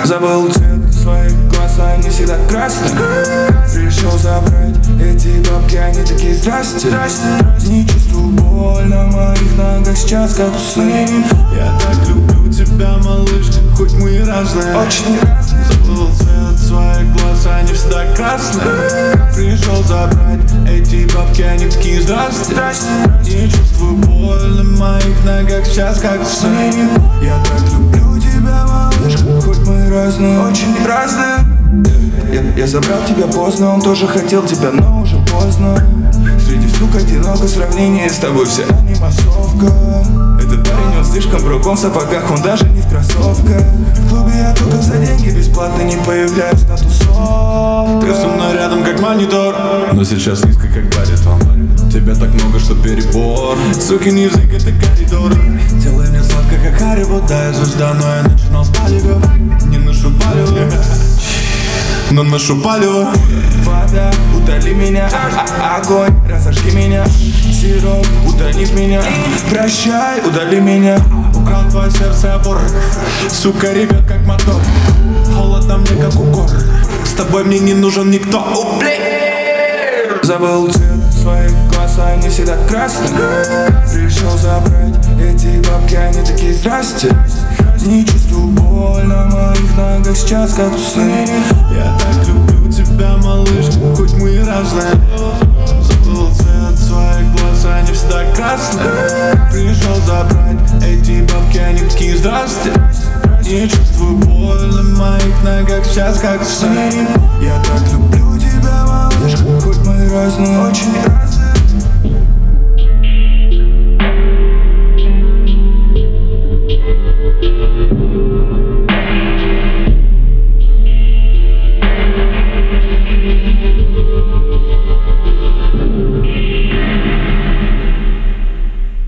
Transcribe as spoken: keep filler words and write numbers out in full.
Забыл цвет своих глаз, они всегда красные. Решил забрать эти бабки, они такие здрасте. Не чувствую боль на моих ногах сейчас, как в сне. Я так люблю тебя, малышка, хоть мы и разные. Очень разные. Забыл цвет своих глаз, они всегда красные. Пришел забрать эти бабки, они такие здрасте. Не чувствую боль на моих ногах сейчас, как в сне. Я так люблю тебя, малышка, хоть мы разные. Очень разные. Я, я забрал тебя поздно, он тоже хотел тебя, но уже поздно. Среди сук одиноко, сравнение с тобой вся не массовка. Этот парень, он слишком брок, он в сапогах, он даже не в кроссовках. В клубе я только за деньги бесплатно не появляюсь на тусовках. Ты со мной рядом как монитор, но сейчас низко как баритон. Тебя так много, что перебор. Сукин язык, это коридор. Делай мне сладко, как Харибо. Да, я звезда, но я начинал с палева. Не ношу палево, но ношу палево. Вода, утоли меня, а -а огонь, разожги меня. Сироп, утонит меня. Прощай, удали меня. Украл твое сердце опор. Сука, ребят, как мотор. Холодно мне, как укор. С тобой мне не нужен никто. Забыл цвет своих глаз, они всегда красные. Решил забрать эти бабки, они такие здрасте. Не чувствую боль на моих ногах сейчас, как в сне. Я так люблю тебя, малышка, хоть мы и разные. Забыл цвет своих глаз, они всегда красные. Пришел забрать эти бабки, они такие здрасте. Не чувствую боль на моих ногах сейчас, как в сне. Я так люблю тебя, малышка, хоть мы разные. Очень